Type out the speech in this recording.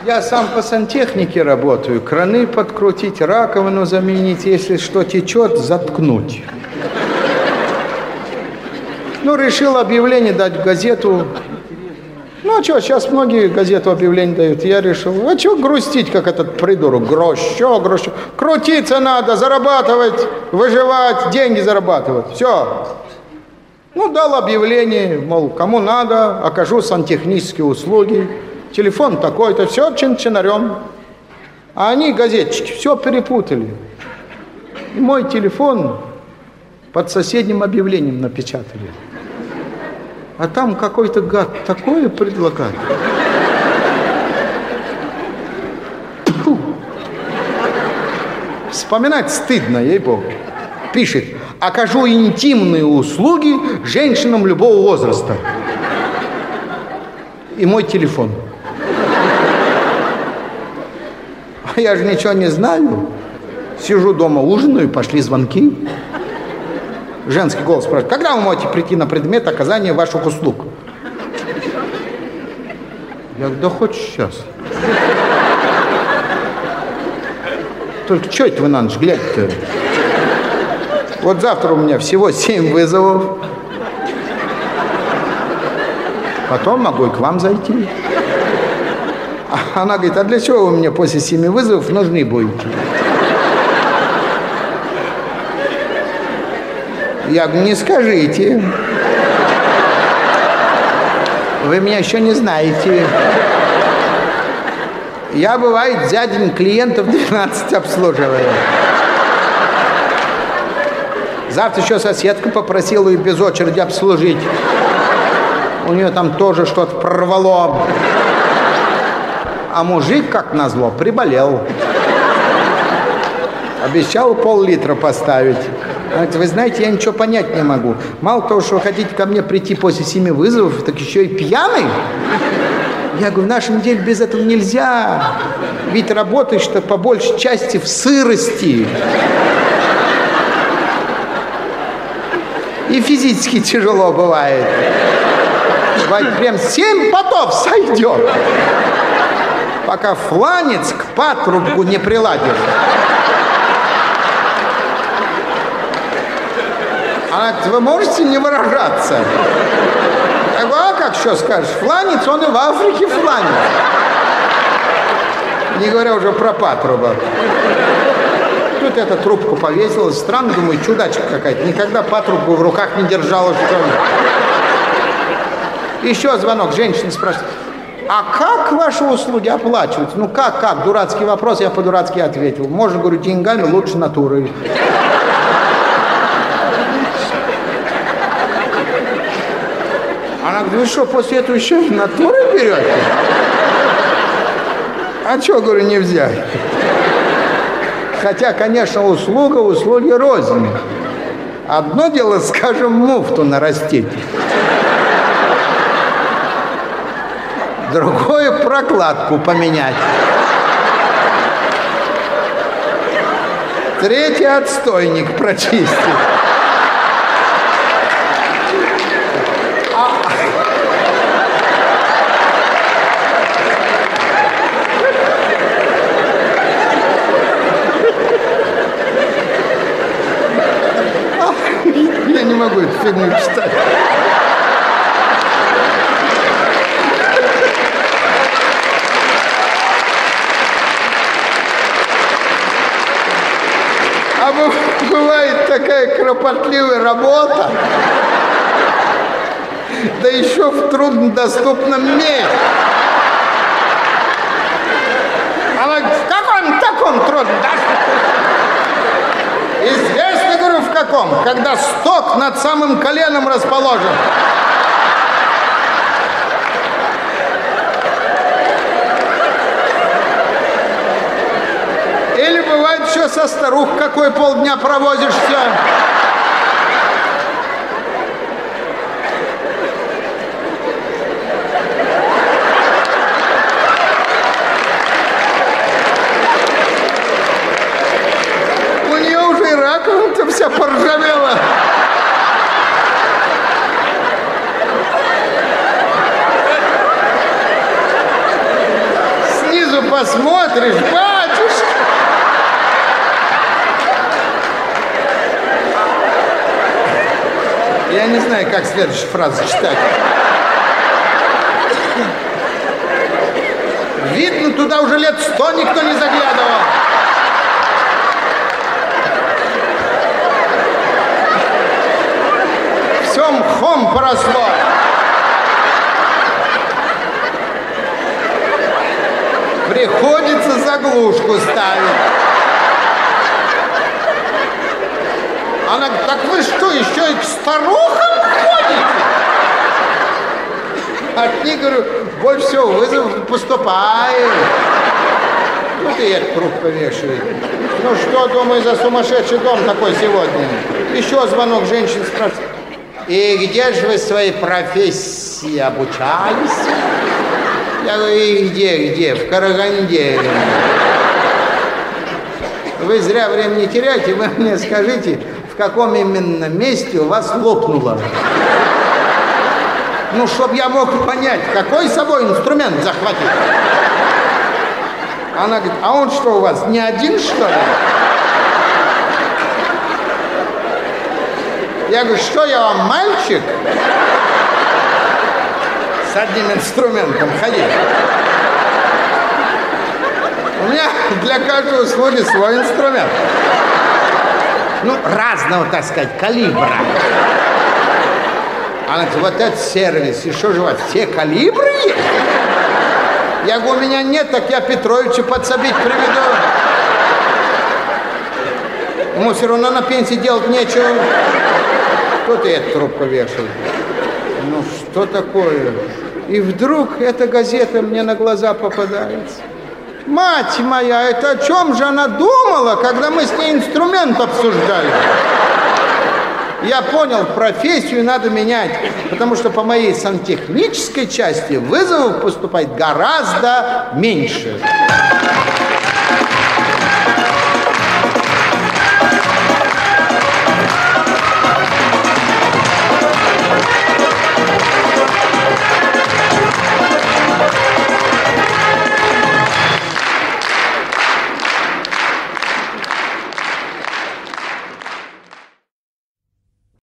Я сам по сантехнике работаю. Краны подкрутить, раковину заменить, если что течет, заткнуть. Ну, решил объявление дать в газету. Ну, а что, сейчас многие газету объявление дают. Я решил, а что грустить, как этот придурок? Грош. Крутиться надо, зарабатывать, выживать, деньги зарабатывать. Все. Ну, дал объявление, мол, кому надо, окажу сантехнические услуги. Телефон такой-то, все чин-чинарем. А они, газетчики, все перепутали. И мой телефон под соседним объявлением напечатали. А там какой-то гад такое предлагает. Фу. Вспоминать стыдно, ей-богу. Пишет: окажу интимные услуги женщинам любого возраста. И мой телефон. А я же ничего не знаю. Сижу дома, ужинаю, пошли звонки. Женский голос спрашивает: когда вы можете прийти на предмет оказания ваших услуг? Я говорю: да хоть сейчас. Только что это вы на ночь глядите-то? Вот завтра у меня всего 7 вызовов. Потом могу и к вам зайти. Она говорит: а для чего вы мне после 7 вызовов нужны будете? Я говорю: не скажите. Вы меня еще не знаете. Я, бывает, за день клиентов 12 обслуживаю. Завтра еще соседка попросила ее без очереди обслужить. У нее там тоже что-то прорвало. А мужик, как назло, приболел. Обещал пол-литра поставить. Вы знаете, я ничего понять не могу. Мало того, что вы хотите ко мне прийти после 7 вызовов, так еще и пьяный? Я говорю: в нашем деле без этого нельзя. Ведь работаешь-то по большей части в сырости. И физически тяжело бывает. Бывает, прям 7 потов сойдет. Пока фланец к патрубку не приладишь. Она говорит: вы можете не выражаться? Я говорю: а как что скажешь? Фланец, он и в Африке фланец. Не говоря уже про патрубок. Тут эта трубку повесилась. Странно, думаю, чудачка какая-то. Никогда патрубку в руках не держала, что ли. Еще звонок. Женщина спрашивает: а как ваши услуги оплачиваются? Ну как? Дурацкий вопрос, я по-дурацки ответил. Можно, говорю, деньгами, лучше натурой. Она говорит: вы что, после этого еще и натурой берете? А что, говорю, не взять? Хотя, конечно, услуги рознь. Одно дело, скажем, муфту нарастить. Другое — прокладку поменять. Третье — отстойник прочистить. Я не могу эту фигню читать. А бывает такая кропотливая работа, да еще в труднодоступном месте. Она говорит: в каком таком труднодоступном? Известно, говорю, в каком? Когда сток над самым коленом расположен. Или бывает еще со старух какой полдня провозишься. У нее уже и раковина-то вся поржавела. Снизу посмотришь, батюшка. Я не знаю, как следующую фразу читать. Видно, туда уже лет 100 никто не заглядывал. Все мхом поросло. Приходится заглушку ставить. Она говорит, так вы что, еще и к старухам ходите? От них, говорю, больше всего вызов поступает. Вот и этот трубку вешает. Ну что, думаю, за сумасшедший дом такой сегодня? Еще звонок, женщин спрашивает. И где же вы своей профессии обучались? Я говорю, и где? В Караганде. Вы зря время не теряете, вы мне скажите, в каком именно месте у вас лопнуло. Ну, чтобы я мог понять, какой с собой инструмент захватить. Она говорит, а он что у вас, не один, что ли? Я говорю, что я вам, мальчик? С одним инструментом ходить. У меня для каждого услуги свой инструмент. Ну, разного, так сказать, калибра. Она говорит, вот этот сервис, и что же у вас, все калибры есть? Я говорю, у меня нет, так я Петровича подсобить приведу. Ему все равно на пенсии делать нечего. Кто-то эту трубку вешает. Ну, что такое? И вдруг эта газета мне на глаза попадается. Мать моя, это о чем же она думала, когда мы с ней инструмент обсуждали? Я понял, профессию надо менять, потому что по моей сантехнической части вызовов поступает гораздо меньше.